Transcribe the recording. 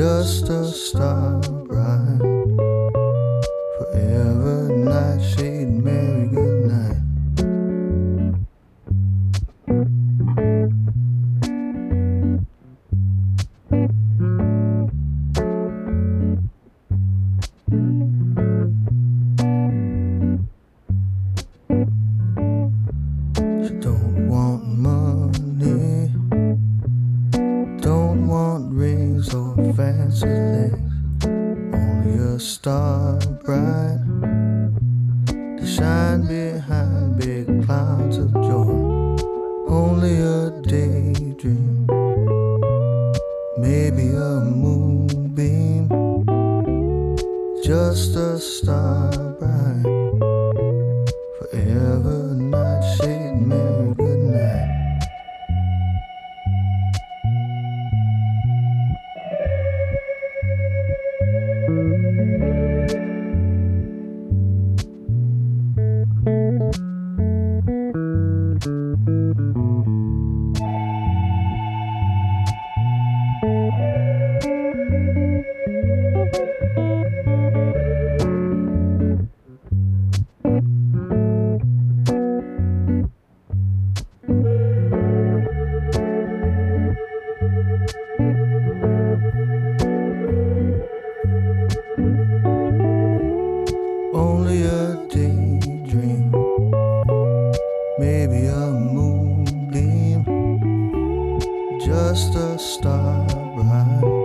just a star bright. Forever nightshade, merry good night. She don't want money, don't want rings or fancy things, only a star bright to shine behind big clouds of joy. Only a daydream, maybe a moonbeam, just a star bright. Forever nightshade, merry good night. Only a daydream, maybe a moonbeam, just a star bright.